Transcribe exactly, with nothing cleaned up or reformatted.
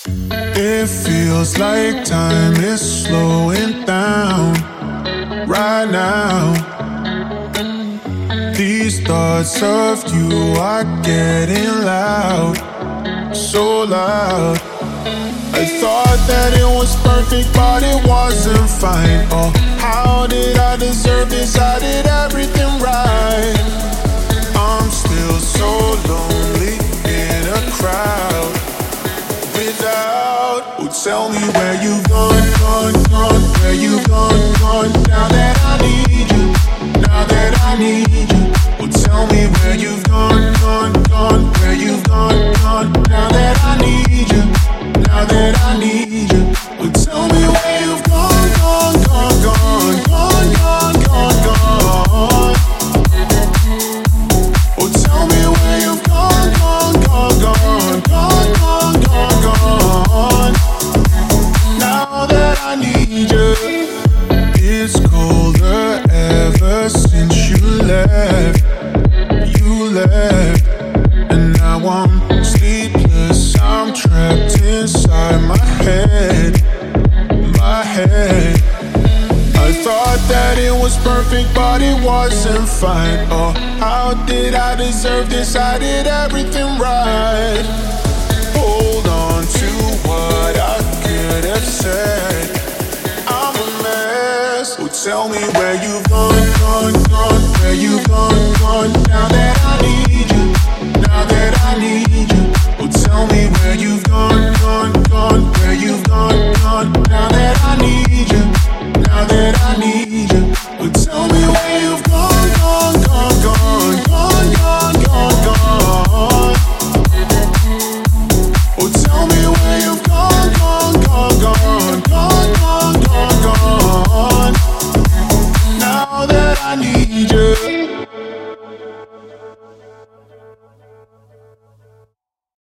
It feels like time is slowing down right now. These thoughts of you are getting loud, so loud. I thought that it was perfect, but it wasn't fine. Oh, how did I deserve this? I did everything right. I'm still so lonely in a crowd without. Oh, tell me where you've gone, gone, gone, where you've gone, gone. Now that I need you, now that I need you. Oh, tell me where you've gone, gone, gone, where you've gone, gone. Now that I need you, now that I need you. Oh, tell me where you've gone, gone, gone, gone, gone, gone, gone, gone. Oh, tell me where you've gone, gone, gone, gone, gone, gone, gone, gone. Now that I need you. It's colder ever since you left. You left. And now I'm sleepless. I'm trapped inside my head. My head. I thought that it was perfect, but it wasn't fine. Oh, how did I deserve this? I did everything